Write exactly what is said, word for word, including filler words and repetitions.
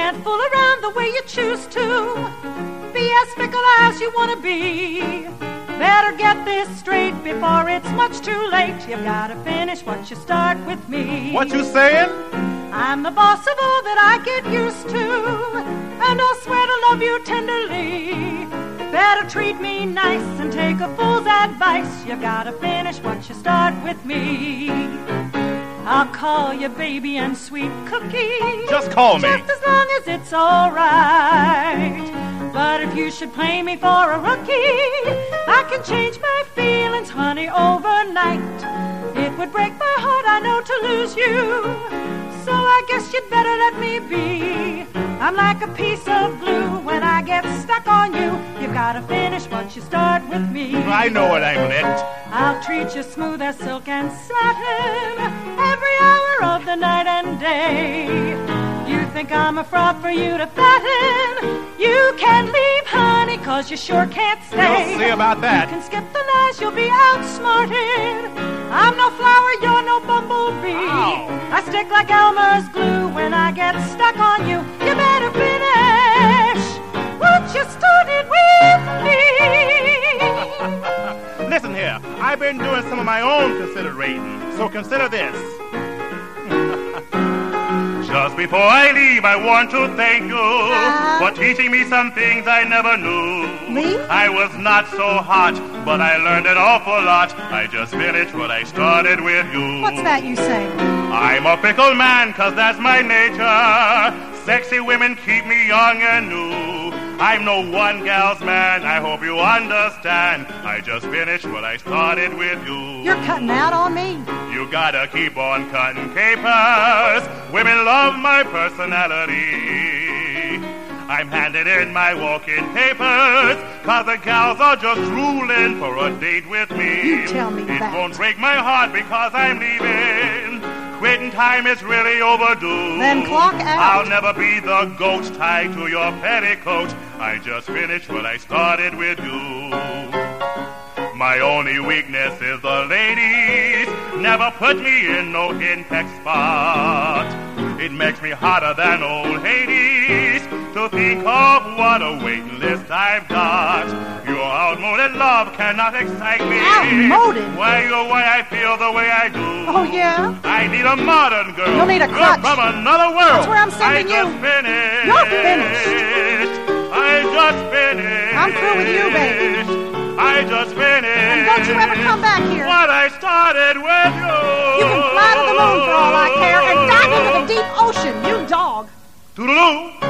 can't fool around the way you choose to. Be as fickle as you want to be. Better get this straight before it's much too late. You've got to finish what you start with me. What you saying? I'm the boss of all that I get used to, and I'll swear to love you tenderly. Better treat me nice and take a fool's advice. You've got to finish what you start with me. I'll call you baby and sweet cookie. Just call me. Just as long as it's all right. But if you should play me for a rookie, I can change my feelings, honey, overnight. It would break my heart, I know, to lose you. So I guess you'd better let me be. I'm like a piece of glue. When I get stuck on you, you've got to finish what you start with me. I know what I'm lit. I'll treat you smooth as silk and satin every hour of the night and day. You think I'm a fraud for you to fatten? You can leave, honey, cause you sure can't stay. You'll see about that. You can skip the lies, you'll be outsmarted. I'm no flower, you're no bumblebee. Ow. I stick like Elmer's glue. When I get stuck on you, you better finish what you started with me. Listen here, I've been doing some of my own considerating, so consider this. Just before I leave, I want to thank you uh, for teaching me some things I never knew. Me? I was not so hot, but I learned an awful lot. I just finished what I started with you. What's that you say? I'm a fickle man, cause that's my nature. Sexy women keep me young and new. I'm no one gal's man, I hope you understand. I just finished what I started with you. You're cutting out on me. You gotta keep on cutting capers. Women love my personality. I'm handing in my walk-in papers, cause the gals are just drooling for a date with me. You tell me it that. It won't break my heart because I'm leaving. Quitting time is really overdue. Then clock out. I'll never be the goat tied to your petticoat. I just finished what I started with you. My only weakness is the ladies. Never put me in no in-peck spot. It makes me hotter than old Hades to think of what a waiting list I've got. Your outmoded love cannot excite me. Outmoded? Why, you're why I feel the way I do. Oh, yeah? I need a modern girl. You'll need a crutch. Girl from another world. That's where I'm sending I you. just finished. You're finished. I just finished. I'm through with you, baby. I just finished. And don't you ever come back here. What I started with you. You can fly to the moon for all I care and dive into the deep ocean, you dog. Toodaloo.